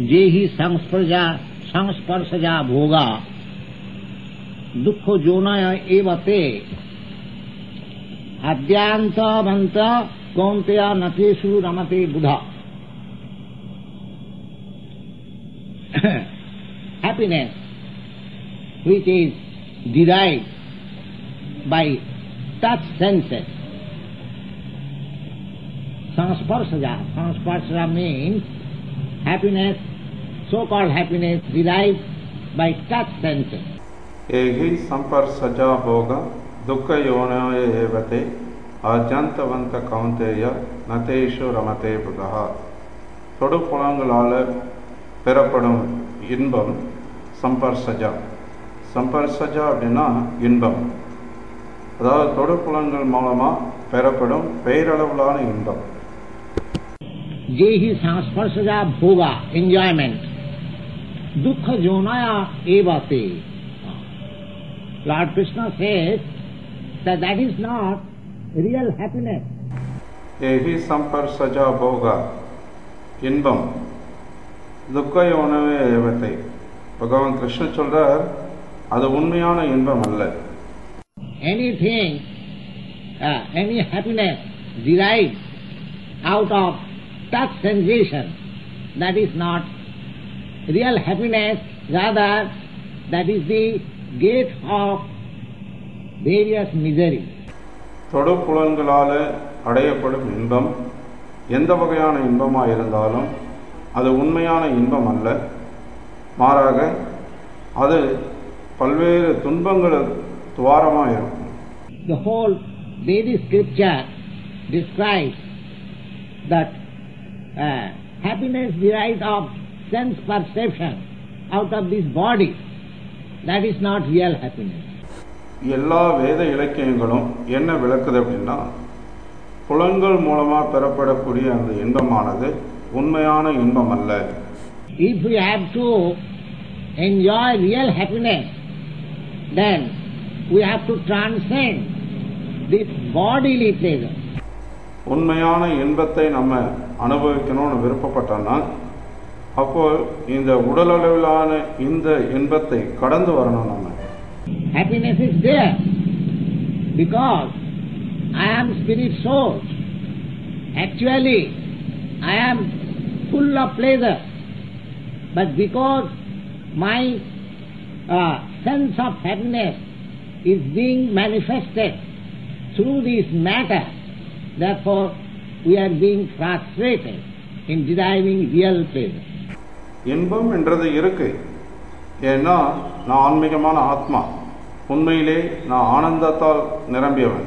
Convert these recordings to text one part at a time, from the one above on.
जेहि संस्पर्शजा भोगा दुख जोनय एवते अद्यांतवंत कौन्तेय नतेषु रमते बुधा. Happiness which is derived by touch senses. Sansparsaja means happiness, so-called happiness derived by touch senses. एहि संपर्सजा भोग दुख योनय एवते आद्यंतवंत कौन्तेय नतेषु रमते बुधः. தொடுப்புலங்களால் பெறப்படும் இன்பம் சம்பர்சஜா. சம்பர்சஜா அப்படின்னா இன்பம், அதாவது தொடுப்புலங்கள் மூலமாக பெறப்படும் பெயரளவிலான இன்பம். जेहि संस्पर्शजा भोगा enjoyment दुख जोनया एवते. Lord Krishna says that is not real happiness. एहि संपर्सजा भोगा இன்பம் துக்க யோனவே ஏவத்தை. பகவான் கிருஷ்ணன் சொல்றார் அது உண்மையான இன்பம் அல்ல. Anything, any happiness derived out of touch sensation, that is not real happiness, rather that is the gate of various misery. தொடுப்புலன்களால் அடையப்படும் இன்பம் எந்த வகையான இன்பமாக இருந்தாலும் அது உண்மையான இன்பம் அல்ல. மாறாக அது பல்வேறு துன்பங்கள் துவாரமாக இருக்கும். The whole Vedic scripture describes that happiness derived of sense perception out of this body, that is not real happiness. எல்லா வேத இலக்கியங்களும் என்ன விளக்குது அப்படின்னா, புலன்கள் மூலமாக பெறப்படக்கூடிய அந்த இன்பமானது உண்மையான இன்பம் அல்ல. If we have to enjoy real happiness, then we have to transcend this bodily pleasure. உண்மையான இன்பத்தை நம்ம அனுபவிக்கணும்னு விருப்பப்பட்டோம்னா அப்போ இந்த உடலளவிலான இந்த இன்பத்தை கடந்து வரணும். நம்ம happiness is there because I am spirit soul. Actually I am full of pleasure, but because my sense of happiness is being manifested through this matter, therefore we are being frustrated in deriving real pleasure. இன்பம் என்றது இருக்கு. ஏன்னா நான் ஆன்மீகமான ஆத்மா, உண்மையிலே நான் ஆனந்தத்தால் நிரம்பியவன்.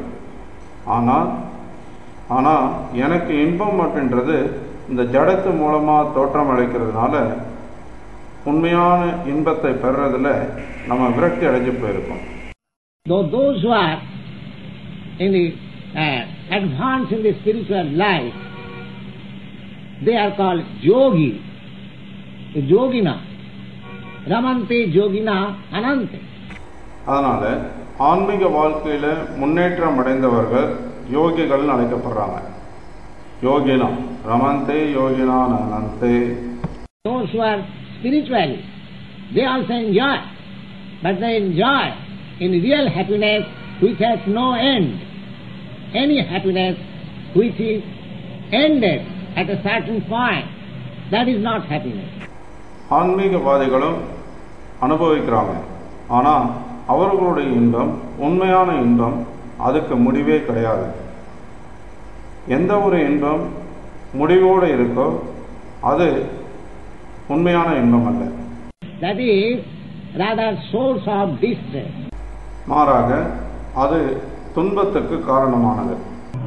ஆனால் எனக்கு இன்பம் அப்படின்றது இந்த ஜடத்து மூலமாக தோற்றம் அளிக்கிறதுனால உண்மையான இன்பத்தை பெறுறதுல நம்ம விரக்தி அடைஞ்சு போயிருக்கோம். Those who are in the advanced in the spiritual life, they are called yogi, yogina, ramante yogina anante. அதனால ஆன்மீக வாழ்க்கையில முன்னேற்றம் அடைந்தவர்கள் யோகிகள் அழைக்கப்படுறாங்க. யோகினா ரமந்தே யோகினா அனந்தே. Those who are spiritually, they also enjoy, but they enjoy in real happiness which has no end. Any happiness which is ended at a certain point, that is not happiness. ஆன்மீகவாதிகளும் அனுபவிக்கிறாங்க. ஆனால் அவர்களுடைய இன்பம் உண்மையான இன்பம், அதுக்கு முடிவே கிடையாது. எந்த ஒரு இன்பம் முடிவோடு இருக்கோ அது உண்மையான இன்பம் அல்ல. That is rather source of distress. மாறாக அது துன்பத்துக்கு காரணமானது.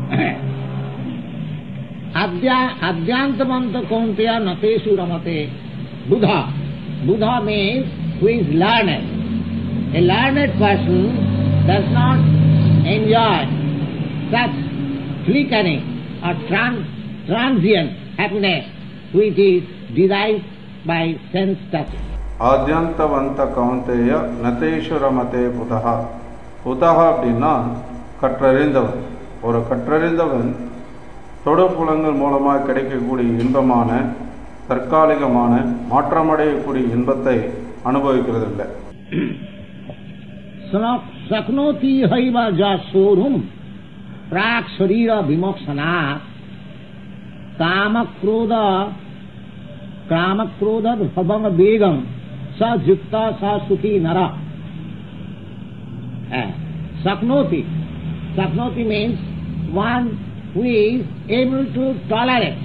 Adyantamanta kaunteya natesu ramate Buddha. Buddha means who is learned. A learned person does not enjoy such flickering or transient happiness which is derived by sense touching. ஆத்யந்தவந்த Kaunteya நதேஸ்வரமதே புதஹா. புதஹா அப்படின்னா கற்றறிந்தவன். ஒரு கற்றறிந்தவன் தொடுப்புலங்கள் மூலமாக கிடைக்கக்கூடிய இன்பமான தற்காலிகமான மாற்றமடையக்கூடிய இன்பத்தை அனுபவிக்கிறதில்லை. சக்னோதி ஹைவ ஜாசோரும் பிராக் சரீர விமோக்ஷனா காமக்ரோத பவங்க வேகம் ச ஜுக்தா ச சுகி நர. Saknoti means one who is able to tolerate.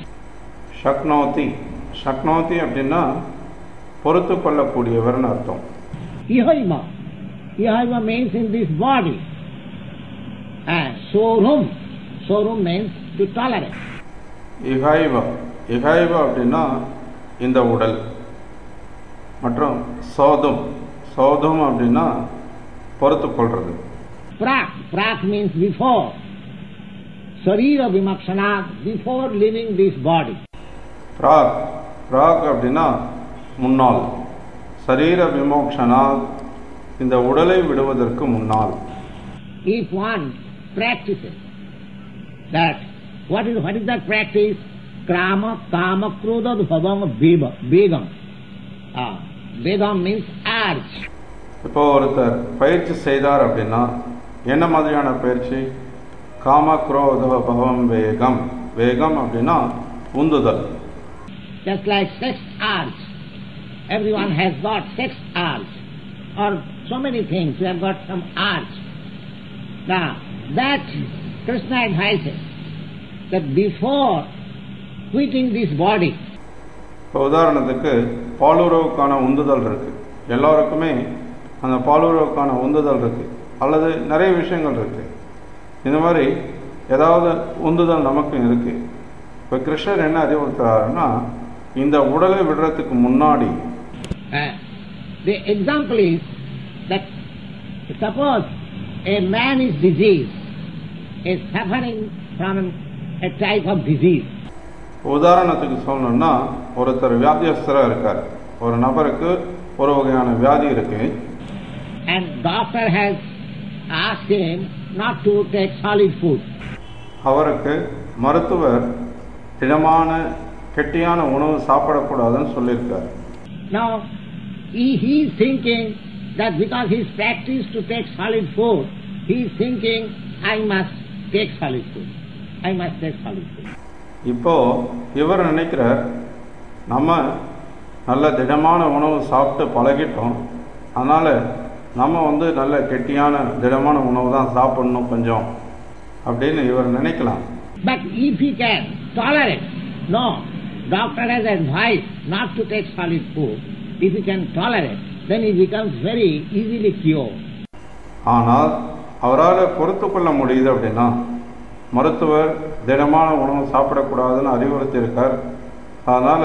சக்னோதி அப்படின்னா பொறுத்து கொள்ளக்கூடியவர்னு அர்த்தம். Ihaiva means in this body. Sorum means to tolerate. இகைவ அப்படின்னா இந்த உடல். மற்றும் சோதும் அப்படின்னா பொறுத்து கொள்றது. Prak means before. Sarira vimakshana, before leaving this body. பிராக் அப்படின்னா முன்னால். சரீர விமோக்ஷனா, இந்த உடலை விடுவதற்கு முன்னால். If one practices that, what is that practice? Kama krodha bhavanga begam. Begam means urge. இப்போ ஒருத்தர் பயிற்சி செய்தார் அப்படின்னா என்ன மாதிரியான பயிற்சி? காம குரோத பவம் வேகம் அப்படின்னா உந்துதல். Just like sex urge. Everyone has got sex urge. Or so many things, we have got some urge. Now, that Krishna advises that before quitting this body. இப்போ உதாரணத்துக்கு பாலுறவுக்கான உந்துதல் இருக்கு. எல்லாருக்குமே அந்த பாலுறவுக்கான உந்துதல் இருக்கு, அல்லது நிறைய விஷயங்கள் இருக்கு. இந்த மாதிரி ஏதாவது உந்துதல் நமக்கு இருக்கு. இப்போ கிருஷ்ணர் என்ன அறிவுறுத்துறாருன்னா, இந்த உடலை விடுறதுக்கு முன்னாடி the example is that suppose a man is diseased, is suffering from a type of disease. உதாரணத்துக்கு சொல்லணும்னா ஒருத்தர் வியாதியஸ்தரா இருக்கார். ஒரு நபருக்கு ஒரு வகையான வியாதி இருக்கு. And doctor has asked him not to take solid food. அவருக்கு மருத்துவர் திடமான கெட்டியான உணவு சாப்பிடக்கூடாதுன்னு சொல்லியிருக்கார். Now he is thinking that because he is practiced to take solid food, he is thinking I must take solid food. இப்போ இவர் நினைக்கிறார், நம்ம நல்ல திடமான உணவு சாப்பிட்டு பழகிட்டோம், அதனால நம்ம நல்ல கெட்டியான திடமான உணவு தான் சாப்பிடணும் கொஞ்சம் அப்படின்னு இவர் நினைக்கலாம். But if he can tolerate, no, doctor has advised not to take solid food. If he can tolerate, then he becomes very easily cured. ஆனால் அவரால் பொறுத்து கொள்ள முடியுது அப்படின்னா, மருத்துவர் திடமான உணவு சாப்பிடக்கூடாதுன்னு அறிவுறுத்தி இருக்கார், அதனால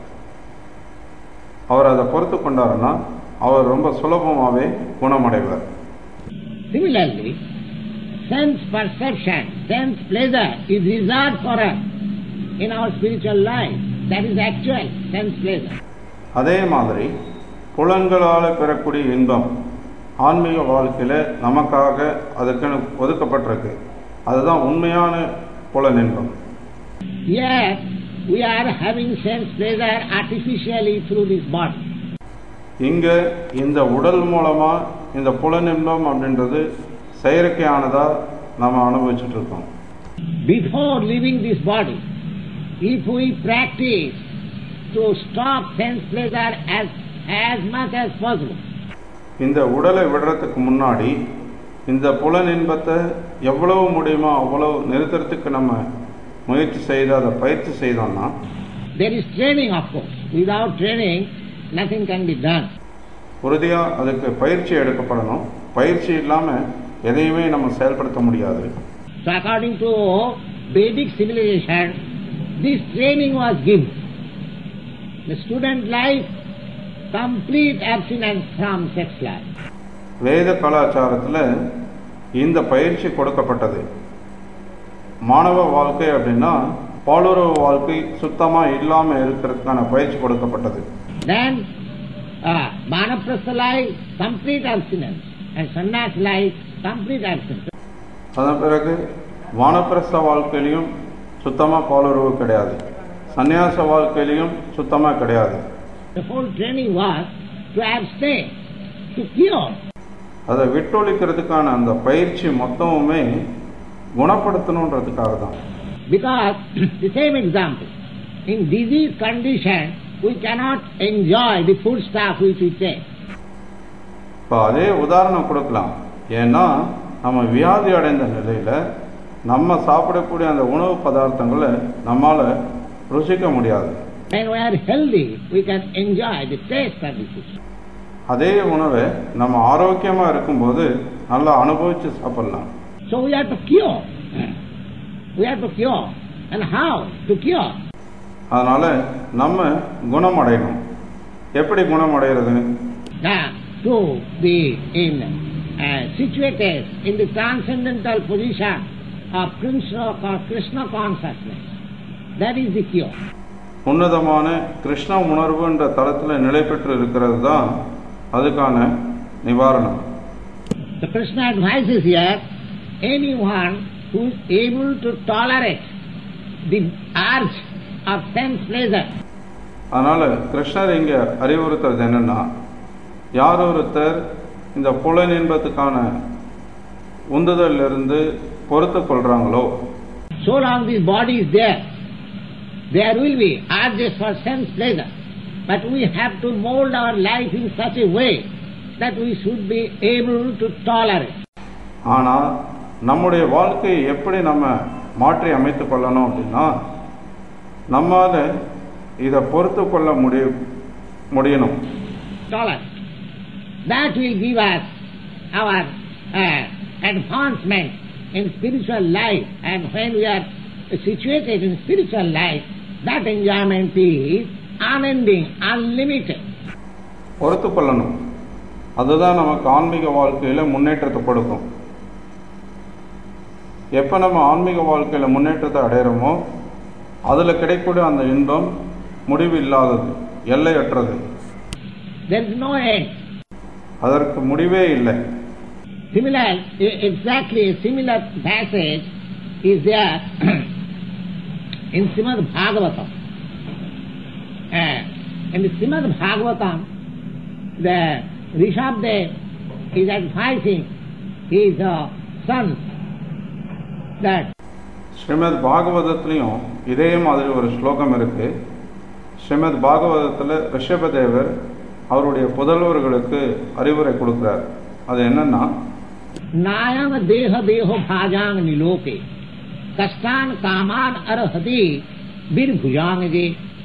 அவர் அதை பொறுத்து கொண்டாருன்னா அவர் ரொம்ப சுலபமாகவே குணமடைவார். Similarly, sense perception, sense pleasure is reserved for us in our spiritual life. That is actual sense pleasure. அதே மாதிரி புலன்களால் பெறக்கூடிய இன்பம் ஆன்மீக வாழ்க்கையில நமக்காக அதுக்குன்னு ஒதுக்கப்பட்டிருக்கு. அதுதான் உண்மையான புலன் இன்பம். Yes, we are having sense pleasure artificially through this body. இங்க இந்த உடல் மூலமா இந்த புலன் இன்பம் அப்படின்றது செயற்கையானதா நம்ம அனுபவிச்சுட்டு இருக்கோம். Before leaving this body, if we practice to stop sense pleasure as much as possible. இந்த உடலை விடுறதுக்கு முன்னாடி இந்த புலன் இன்பத்தை எவ்வளவு முடியுமோ அவ்வளவு நிறுத்துறதுக்கு நம்ம முயற்சி செய்து அதை பயிற்சி செய்தோம்னா, there is training of course. Without training nothing can be done. உறுதியா அதுக்கு பயிற்சி எடுக்கப்படணும். பயிற்சி இல்லாம எதையுமே நம்ம செயல்படுத்த முடியாது. So according to Vedic civilization, this training was given. The student life, complete abstinence from sex life. வேத கலாச்சாரத்தில் இந்த பயிற்சி கொடுக்கப்பட்டது. மாணவ வாழ்க்கை அப்படின்னா பாலுறவு வாழ்க்கை சுத்தமா இல்லாம இருக்கிறதுக்கான பயிற்சி கொடுக்கப்பட்டது. Then Vanaprastha life, complete abstinence, and Sannyas life, complete abstinence. அதன் பிறகு வானப்பிரஸ்த வாழ்க்கையிலையும் சுத்தமா பாலுறவு கிடையாது, சந்நியாச வாழ்க்கையிலையும் சுத்தமா கிடையாது. The whole training was to abstain, to cure. அதை விட்டொழிக்கிறதுக்கான அந்த பயிற்சி மொத்தமுமே குணப்படுத்தணுன்றதுக்காக தான். Because the same example, in disease condition we cannot enjoy the food stuff which we take. இப்போ அதே உதாரணம் கொடுக்கலாம். ஏன்னா நம்ம வியாதி அடைந்த நிலையில நம்ம சாப்பிடக்கூடிய அந்த உணவு பதார்த்தங்களை நம்மால ருசிக்க முடியாது. When we are healthy, we can enjoy the taste of the food. அதே உணவை நம்ம ஆரோக்கியமா இருக்கும்போது நல்லா அனுபவிச்சு சாப்பிடலாம். So we have to cure. We have to cure. And how to cure? அதனால நம்ம குணமடையணும். எப்படி குணமடைகிறது? To be situated in the transcendental position of Krishna consciousness. That is the cure. உன்னதமான கிருஷ்ண உணர்வு என்ற தளத்தில் நிலை பெற்று இருக்கிறது தான் அதுக்கான நிவாரணம். The Krishna advises here anyone who is able to tolerate the urge of sense pleasure. அதனால கிருஷ்ணர் இங்க அறிவுறுத்துறது என்னன்னா, யார் ஒருத்தர் இந்த புலன் இன்பத்துக்கான உந்துதல் இருந்து பொறுத்து கொள்றாங்களோ, so long this body is there will be urges for sense pleasure, but we have to mold our life in such a way that we should be able to tolerate. ஆனா நம்முடைய வாழ்க்கையை எப்படி நம்ம மாற்றி அமைத்துக் கொள்ளணும் அப்படின்னா, நம்மால இதை பொறுத்து கொள்ள முடியணும். Tolerance. That will give us our advancement in spiritual life, and when we are situated in spiritual life, that enjoyment is unending, unlimited. பொறுத்து கொள்ளணும். அதுதான் நமக்கு ஆன்மீக வாழ்க்கையில முன்னேற்றத்தை கொடுக்கும். எப்ப நம்ம ஆன்மீக வாழ்க்கையில முன்னேற்றத்தை அடைகிறோமோ அதுல கிடைக்கக்கூடிய அந்த இன்பம் முடிவு இல்லாதது, எல்லையற்றது. There is no end. அதற்கு முடிவே இல்லை. Exactly a similar passage is there in Srimad Bhagavatam. In the Srimad Bhagavatam, the Rishabdev is advising his son that Srimad பாகவதத்திலையும் இதே மாதிரி ஒரு ஸ்லோகம் இருக்கு. ஸ்ரீமத் பாகவதத்தில் ரிஷபதேவர் அவருடைய புதல்வர்களுக்கு அறிவுரை கொடுக்கிறார். அது என்னன்னா, நாயம் தேஹ தேஹோ பாஜாங் நிலோகே கஷ்டான் காமான் அரஹதி பிர்புஜாங்கே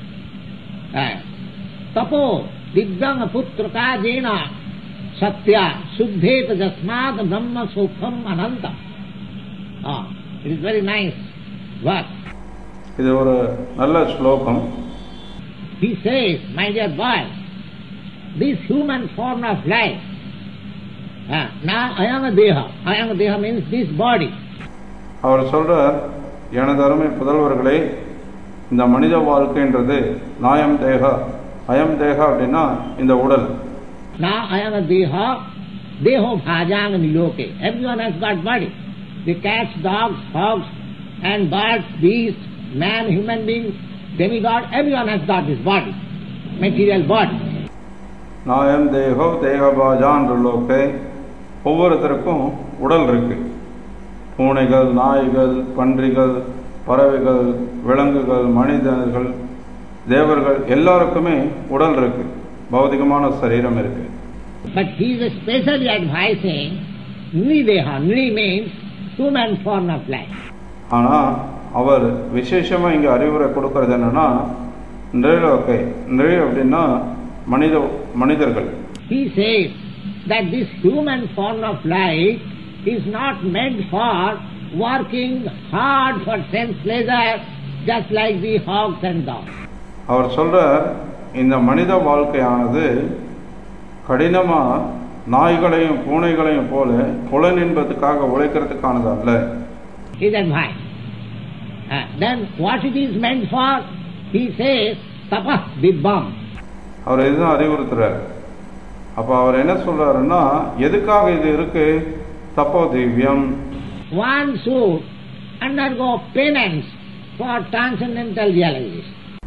தபோ திக்தங் புத்ரகா ஜேனா சத்யா சுத்தேத ஜஸ்மாத் பிரம்ம சுகம் அனந்தம். It is very nice verse. இது ஒரு நல்ல ஸ்லோகம். He says, my dear boy, this human form of life, now ayam deha means this body. அவர் சொல்றார், எனது அருமை புதல்வர்களே, இந்த மனித வாழ்க்கைன்றது நாயம் தேகா, அயம் தேகா அப்படின்னா இந்த உடல். Now ayam deha, deho bhajang niloke. Everyone has got body. The cats, dogs, hogs, and birds, beasts, man, human beings, demigod, everyone has got this body, material body. நாயம் தேகோ தேகபாஜான் லோகே, ஒவ்வொருத்தருக்கும் உடல் இருக்கு. பூனைகள், நாய்கள், பன்றிகள், பறவைகள், விலங்குகள், மனிதர்கள், தேவர்கள் எல்லாருக்குமே உடல் இருக்கு, பௌதிகமான சரீரம் இருக்கு. But he is especially advising Nrideha. Nri means human form of life. ஆனா அவர் விசேஷமா இங்க அறிவுரை கொடுக்கிறது என்னன்னா, நிரலோகை, நிறை அப்படின்னா மனிதர்கள். He says that this human form of life is not meant for working hard for sense pleasure, just like the hogs and dogs. அவர் சொல்றார், இந்த மனித வாழ்க்கையானது கடினமா நாய்களையும் பூனைகளையும் போல புலன் இன்பத்துக்காக உழைக்கிறதுக்கானது அல்ல. His advice. Then what it is meant for? He says tapah dibbam. அவர் இதுதான் அறிவுறுத்துறார். அப்ப அவர் என்ன சொல்றாருன்னா, எதுக்காக இது இருக்கு? தப்போ திவ்யம். One should undergo penance for transcendental realization.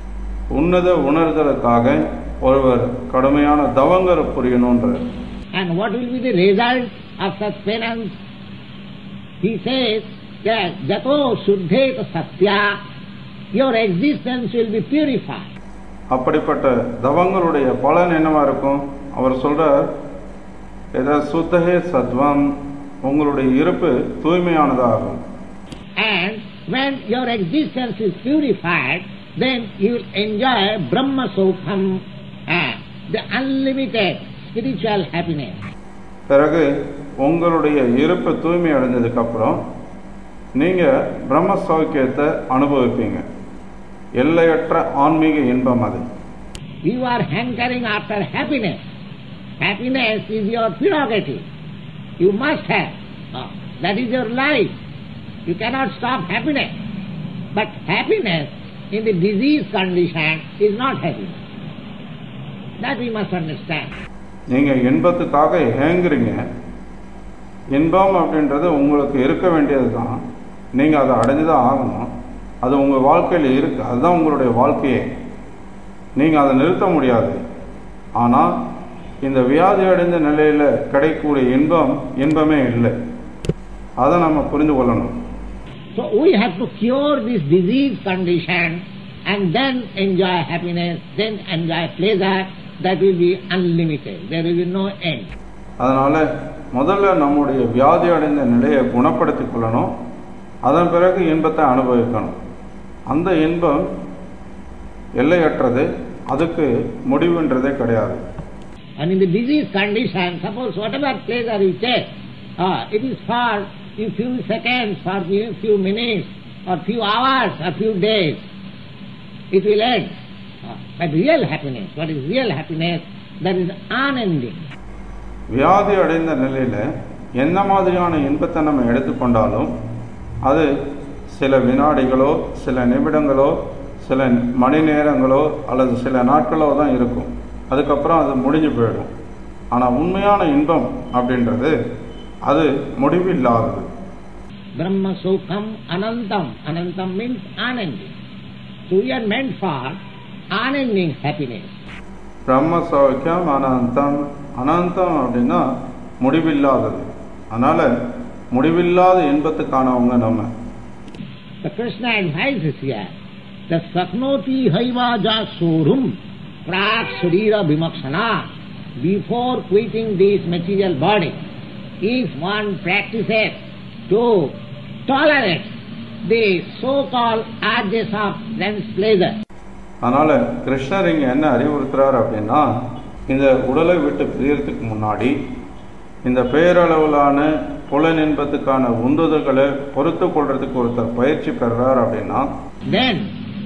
உன்னத உணர்தலுக்காக ஒருவர் கடுமையான தவங்கள் புரியணும்ன்றார். And what will be the result of such penance? He says that jato shuddhet satya, your existence will be purified. அப்படிப்பட்ட தவங்களுடைய பலன் என்னவா இருக்கும்? அவர் சொல்றார், எதா சுத்தஹே சத்வம், உங்களுடைய இருப்பு தூய்மையானதாகும். And when your existence is purified, then you will enjoy Brahma Sokham, the unlimited spiritual happiness. பிறகு உங்களுடைய இருப்பு தூய்மை அடைஞ்சதுக்கு அப்புறம் நீங்க பிரம்ம சௌக்கியத்தை அனுபவிப்பீங்க. எல்லையற்ற ஆன்மீக இன்பம் அது. You are hankering after happiness. Happiness is your prerogative. You must have. That is your life. You cannot stop happiness. But happiness in the disease condition is not happiness. That we must understand. நீங்க இன்பத்துக்காக ஏங்குறீங்க. இன்பம் அப்படின்றது உங்களுக்கு இருக்க வேண்டியது தான். நீங்க அதை அடைஞ்சுதான் ஆகணும். அது உங்க வாழ்க்கையில் இருக்கு. அதுதான் உங்களுடைய வாழ்க்கையே. நீங்க அதை நிறுத்த முடியாது. ஆனால் இந்த வியாதி அடைந்த நிலையில கிடைக்கக்கூடிய இன்பமே இல்லை. அதை நம்ம புரிந்து கொள்ளணும். So we have to cure this disease condition and then enjoy happiness, then enjoy pleasure. That will be unlimited. There will be no end. அதனால முதல்ல நம்முடைய வியாதி அடைந்த நிலையை குணப்படுத்திக் கொள்ளணும். அதன் பிறகு இன்பத்தை அனுபவிக்கணும். அந்த இன்பம் எல்லையற்றது. அதுக்கு முடிவுன்றதே கிடையாது. And in the disease condition, suppose whatever pleasure you take, it is for a few seconds, for a few minutes, or few hours, or few days. It will end. But real happiness, what is real happiness? That is unending. வியாதி அடைந்த நிலையில எந்த மாதிரியான இன்பத்தை நம்ம எடுத்துக்கொண்டாலும் அது சில வினாடிகளோ, சில நிமிடங்களோ, சில மணி நேரங்களோ அல்லது சில நாட்களோ தான் இருக்கும். அதுக்கப்புறம் அது முடிஞ்சு போயிடும். ஆனால் உண்மையான இன்பம் அப்படின்றது அது முடிவில்லாதது. Brahma Sokham Anantam. Anantam means unending. So we are meant for unending happiness. பிரம்ம சௌக்கியம் அனந்தம். அனந்தம் அப்படின்னா முடிவில்லாதது. அதனால முடிவில்லாத இன்பத்துக்கானவங்க நம்ம. The Krishna advises here, the saknoti haiva ja sorum prak sharira vimakshana. Before quitting this material body, if one practices to tolerate the so-called urges of sense pleasure. அதனால கிருஷ்ணர் இங்க என்ன அறிவுறுத்துறார் அப்படின்னா, இந்த உடலை விட்டு பிரியறதுக்கு முன்னாடி இந்த பேரளவிலான புலன் இன்பத்துக்கான உந்துதல்களை பொறுத்து கொள்றதுக்கு ஒருத்தர் பயிற்சி பெறார் அப்படின்னா, then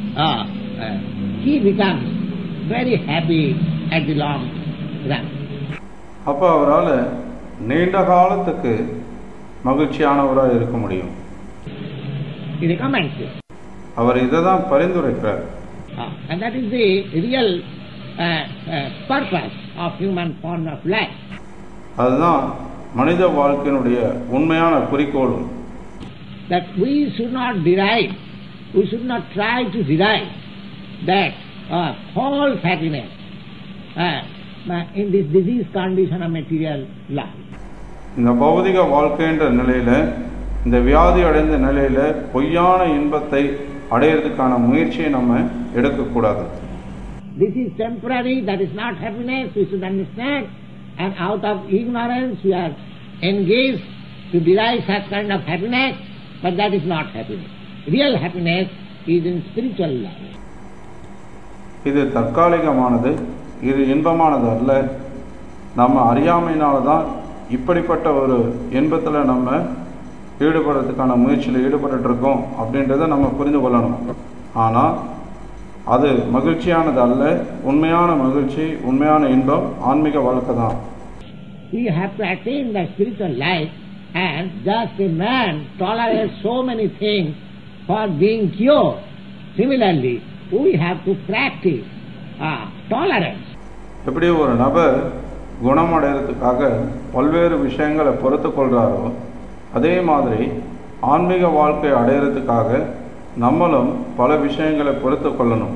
he becomes very happy at the long run. அப்ப அவரால் நீண்ட காலத்துக்கு மகிழ்ச்சியானவராக இருக்க முடியும். He recommends it. அவர் இதை தான் பரிந்துரைக்கிறார். And that is the real purpose of human form of life. அதுதான் மனித வாழ்க்கையினுடைய உண்மையான குறிக்கோளும். That we should not derive, we should not try to derive that false happiness in this disease condition of material life. இந்த பௌதிக வாழ்க்கைன்ற நிலையில, இந்த வியாதி அடைந்த நிலையில பொய்யான இன்பத்தை அடையிறதுக்கான முயற்சியை நம்ம எடுக்கக்கூடாது. This is temporary, that is not happiness, we should understand. And out of ignorance we are engaged to derive such kind of happiness, but that is not happiness. Real happiness is in spiritual life. இது தற்காலிகமானது, இது இன்பமானது அல்ல. நம்ம அறியாமையினால்தான் இப்படிப்பட்ட ஒரு இன்பத்தில் நம்ம ஈடுபடுறதுக்கான முயற்சியில் ஈடுபட்டு இருக்கோம் அப்படின்றத நம்ம புரிந்து கொள்ளணும். ஆனால் அது மகிழ்ச்சியானது அல்ல. உண்மையான மகிழ்ச்சி, உண்மையான இன்பம் ஆன்மீக வாழ்க்கை தான். We have to attain the spiritual life, and just a man tolerates so many things for being cured. Similarly, we have to practice tolerance. எப்படி ஒரு நபர் குணமடைகிறதுக்காக பல்வேறு விஷயங்களை பொறுத்து கொள்கிறாரோ, அதே மாதிரி ஆன்மீக வாழ்க்கை அடையிறதுக்காக நம்மளும் பல விஷயங்களை பொறுத்து கொள்ளணும்.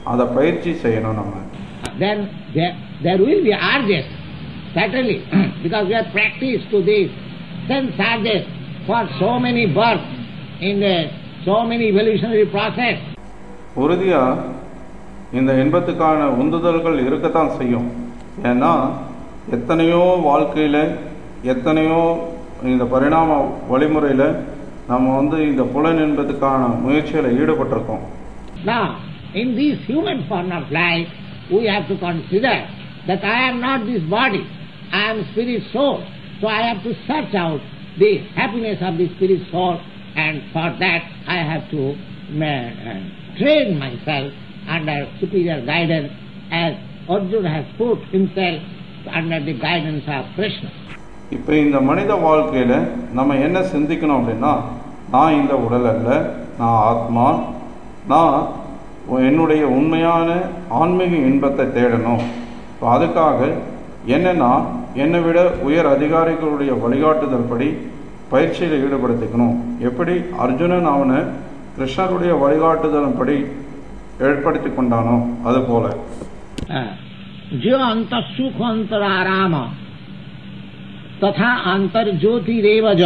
அதை பயிற்சி செய்யணும் நம்ம. Then there will be urges, certainly, because we have practiced to this sense urges for so many births in so many evolutionary process. உறுதியா இந்த இன்பத்துக்கான உந்துதல்கள் இருக்கத்தான் செய்யும். ஏன்னா எத்தனையோ வாழ்க்கையில் எத்தனையோ இந்த பரிணாம வழிமுறையில் நம்ம இந்த புலன் இன்பத்துக்கான முயற்சியில் ஈடுபட்டிருக்கோம். Now, in this human form of life, we have to consider that I am not this body, I am spirit soul. So I have to search out the happiness of the spirit soul, and for that I have to train myself under superior guidance, as Arjuna has put himself under the guidance of Krishna. இப்போ இந்த மனித வாழ்க்கையில் நம்ம என்ன சிந்திக்கணும் அப்படின்னா, நான் இந்த உடல் அல்ல, நான் ஆத்மா, நான் என்னுடைய உண்மையான ஆன்மீக இன்பத்தை தேடணும். அதுக்காக என்னன்னா என்னை விட உயர் அதிகாரிகளுடைய வழிகாட்டுதல் படி பயிற்சியில் ஈடுபடுத்திக்கணும். எப்படி அர்ஜுனன் அவனை கிருஷ்ணருடைய வழிகாட்டுதல் படி ஏற்படுத்தி கொண்டானோ அதுபோல जो अंतर सुख अंतर आराम तथा अंतर ज्योति रेवज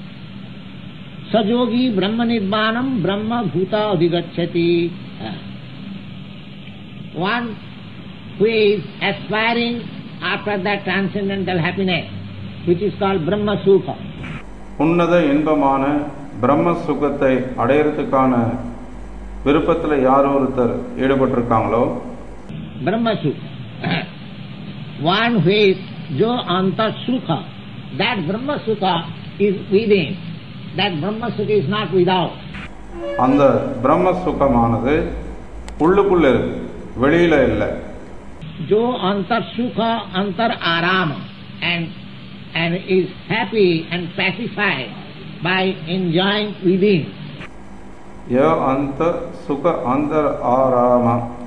सजोगी ब्रह्म निर्वाणम ब्रह्म भूता अधिगच्छति. One who is aspiring after that transcendental happiness, which is called Brahma Sukha. உன்னத இன்பமான பிரம்ம சுகத்தை அடையறதுக்கான விருப்பத்தில் யார் ஒருத்தர் ஈடுபட்டிருக்காங்களோ Brahma Sukha. One who is jo antar sukha, that Brahma Sukha is within. That Brahma Sukha is not without. அந்த பிரம்ம சுகமானது உள்ளுக்குள்ள இருக்கு, வெளியில இல்லை. Jo antar sukha antar arama, and is happy and pacified by enjoying within. ய அந்த சுக அந்தர் ஆராம,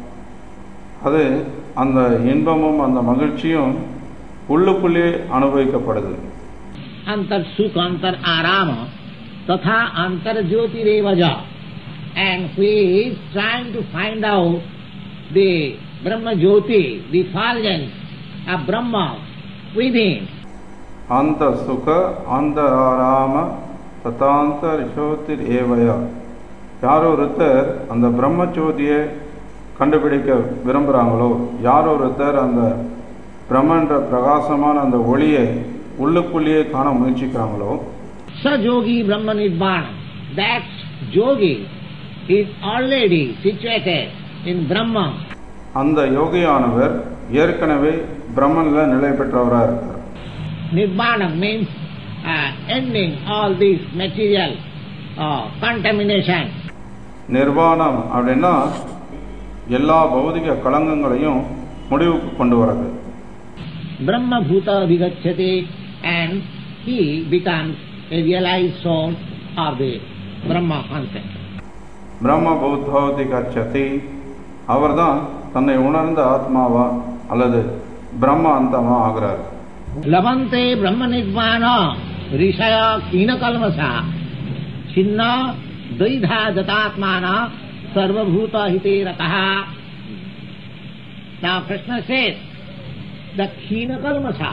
அது அந்த இன்பமும் அந்த மகிழ்ச்சியும் உள்ளுக்குள்ளே அனுபவிக்கப்படுது. अंतर सुख अंतर आराम तथा अंतर ज्योति रेवजा, and he is trying to find out the Brahma Jyoti, the effulgence of Brahma within. அந்த சுக அந்த ஆராம ததாந்தர் ஜோதிர் ஏவயா, யார் ஒருத்தர் அந்த பிரம்ம ஜோதியை கண்டுபிடிக்க விரும்புகிறாங்களோ, யார் ஒருத்தர் அந்த பிரம்மன்ற பிரகாசமான அந்த ஒளியை உள்ளுக்குள்ளேயே காண முயற்சிக்கிறாங்களோ, சஜோகி பிரம்ம நிர்வாணம், that yogi is already situated in Brahma. அந்த யோகியானவர் ஏற்கனவே பிரம்மன்ல நிலை பெற்றவராக இருக்கார். Nirvana means ending all this material contamination. நிர்வாணம் அப்படின்னா எல்லா பௌதிக களங்கங்களையும் முடிவுக்கு கொண்டு வரது. Brahma bhuta vigacchati, and he becomes a realized soul of the Brahma concept. பிரம்ம பூத்தோதி கச்சதி, அவர்தான் தன்னை உணர்ந்த ஆத்மாவா அல்லது பிரம்ம அந்தமா ஆகிறார். லபந்தே பிரம்ம நிர்வாண ரிஷய கீனகல்மசா சின்ன தைதா ஜதாத்மான சர்வபூத ஹிதே ரதஹ. Now Krishna says the kinakalmasa,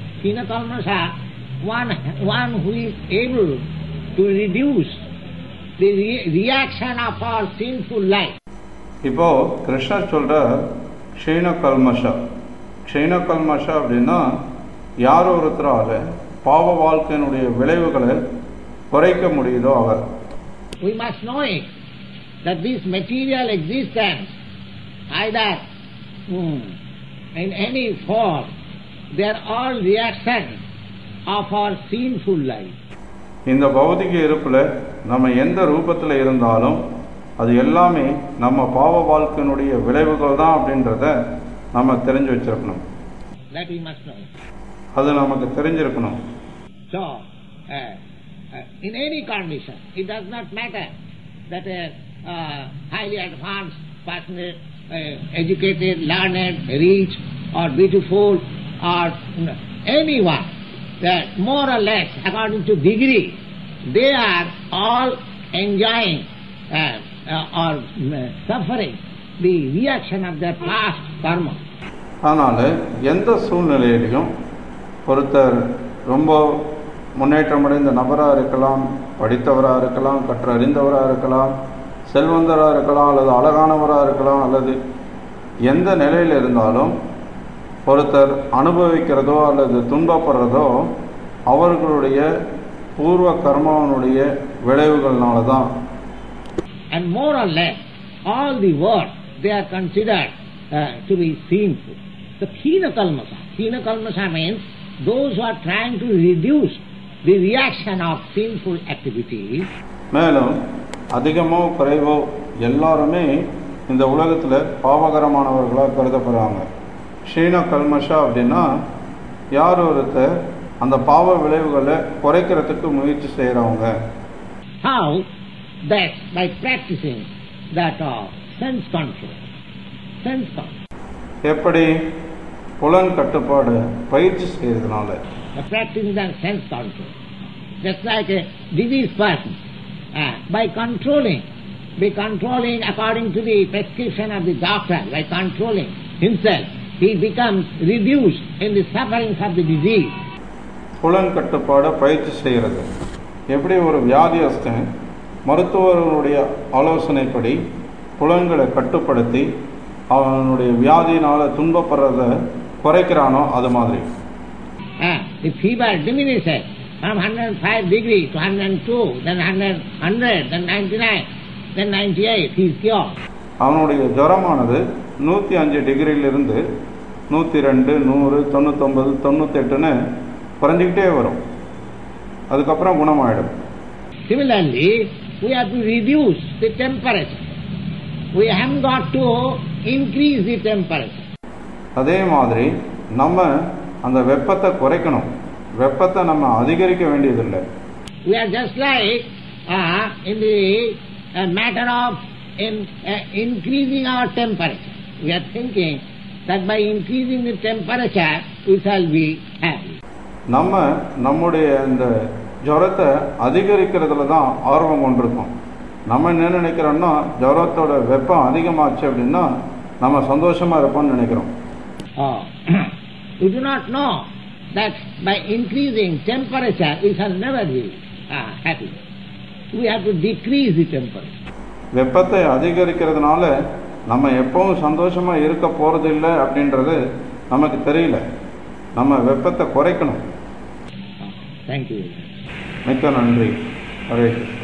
one who is able to reduce the reaction of our sinful life. இப்போ கிருஷ்ணர் சொல்ற க்ஷீண கல்மஷா அப்படின்னா யார் ஒருத்தரால பாவ வாழ்க்கையினுடைய விளைவுகளை குறைக்க முடியுதோ அவர். We must know it, that this material existence, either in any form, they are all reactions of our sinful life. இந்த பௌதிக இருப்புல நம்ம எந்த ரூபத்தில் இருந்தாலும் அது எல்லாமே நம்ம பாவ வாழ்க்கையினுடைய விளைவுகள் தான் அப்படின்றத நம்ம தெரிஞ்சு வச்சிருக்கணும். That we must know. அது நமக்கு தெரிஞ்சிருக்கணும். So, in any condition, it does not matter that a highly advanced person, educated, learned, rich, or beautiful, or anyone, that more or less according to degree, they are all enjoying or suffering the reaction of their past karma. அதனால் எந்த சூழ்நிலையிலையும் ஒருத்தர் ரொம்ப முன்னேற்றமடைந்த நபராக இருக்கலாம், படித்தவராக இருக்கலாம், கற்றறிந்தவராக இருக்கலாம், செல்வந்தராக இருக்கலாம், அல்லது அழகானவராக இருக்கலாம், அல்லது எந்த நிலையில் இருந்தாலும் ஒருத்தர் அனுபவிக்கிறதோ அல்லது துன்பப்படுறதோ அவர்களுடைய பூர்வ கர்மாவனுடைய விளைவுகள்னால தான். And more or less all the words they are considered to be sinful. The Khina Kalmasa means those who are trying to reduce the reaction of sinful activities. மேலும் அதிகமோ குறைவோ எல்லாருமே இந்த உலகத்தில் பாவகரமானவர்களாக கருதப்படுறாங்க. க்ஷீண கல்மஷா அப்படின்னா யார் ஒருத்தர் அந்த பாவ விளைவுகளை குறைக்கிறதுக்கு முயற்சி செய்கிறவங்க. How? That by practicing that sense control. எப்படி? புலன் கட்டுப்பாடு பயிற்சி செய்யறதுனால. Practicing that sense control. Just like a diseased person. By controlling according to the prescription of the doctor, by controlling himself, he becomes reduced in the sufferings of the disease. புலன் கட்டுப்பாடு பயிற்சி செய்கிறது. எப்படி ஒரு வியாதியஸ்தன் மருத்துவர்களுடைய ஆலோசனைப்படி புலன்களை கட்டுப்படுத்தி அவனுடைய வியாதியினால துன்பப்படுறதை குறைக்கிறானோ அது மாதிரி. If fever diminishes from 105 degrees to 102, then 100, then 99, then 98, he is cured. அவனுடைய ஜுரமானது 105 டிகிரியிலிருந்து 102, 100, 99, 98ன்னு குறைஞ்சிக்கிட்டே வரும். அதுக்கப்புறம் குணமாயிடும். Similarly, we have to reduce the temperature. We haven't got to increase the temperature. அதே மாதிரி நம்ம அந்த வெப்பத்தை குறைக்கணும். வெப்பத்தை நம்ம அதிகரிக்க வேண்டியதில்லை. We are just like in the matter of increasing our temperature. We are thinking that by increasing the temperature we shall be happy. நம்ம நம்முடைய இந்த ஜுரத்தை அதிகரிக்கிறதுல தான் ஆர்வம் கொண்டிருக்கோம். நம்ம என்ன நினைக்கிறோம்னா ஜுரத்தோட வெப்பம் அதிகமாச்சு அப்படின்னா நம்ம சந்தோஷமா இருப்போம்னு நினைக்கிறோம். We do not know that by increasing temperature we shall never be happy. We have to decrease the temperature. வெப்பத்தை அதிகரிக்கிறதுனால நம்ம எப்பவும் சந்தோஷமா இருக்க போறதில்லை அப்படின்றது நமக்கு தெரியல. நம்ம வெப்பத்தை குறைக்கணும். Thank you. மிக்க நன்றி. ஹரே கிருஷ்ணா.